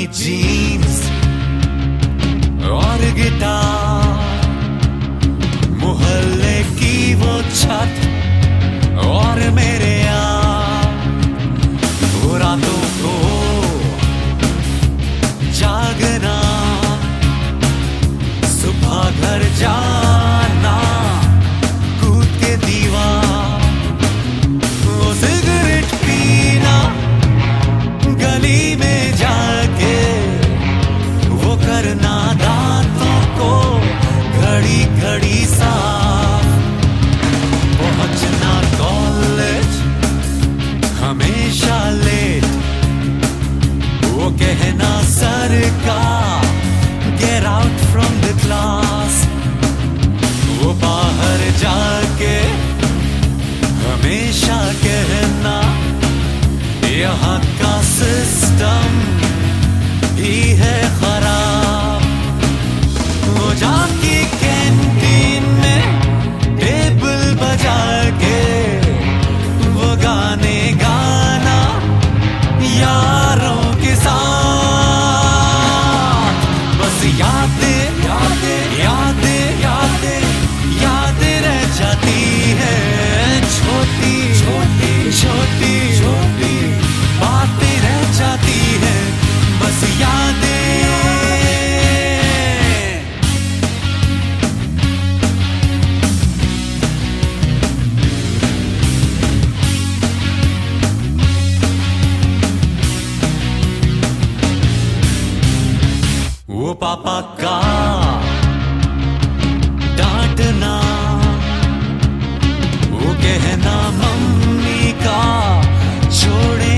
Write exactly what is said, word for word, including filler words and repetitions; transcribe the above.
Jeans और guitar, मोहल्ले की वो छत और मेरे यार, वो रातों को जागना, सुबह घर जाना, कूद के दीवार, वो सिगरेट पीना, गली में जाके वो करना दांतों को घड़ी घड़ी साफ, पहुंचना कॉलेज हमेशा लेट, वो कहना सर का get out from the class, वो बाहर जाके हमेशा कहना यहाँ का सिस्टम ही है खराब, वो जाके कैंटीन में टेबल बजा के वो गाने गाना यारों के साथ, बस यादें यादें यादें यादें यादें रह जाती है, छोटी छोटी छोटी छोटी बातें रह जाती है, बस यादें। वो पापा का डांटना, वो कहना मम्मी का छोड़े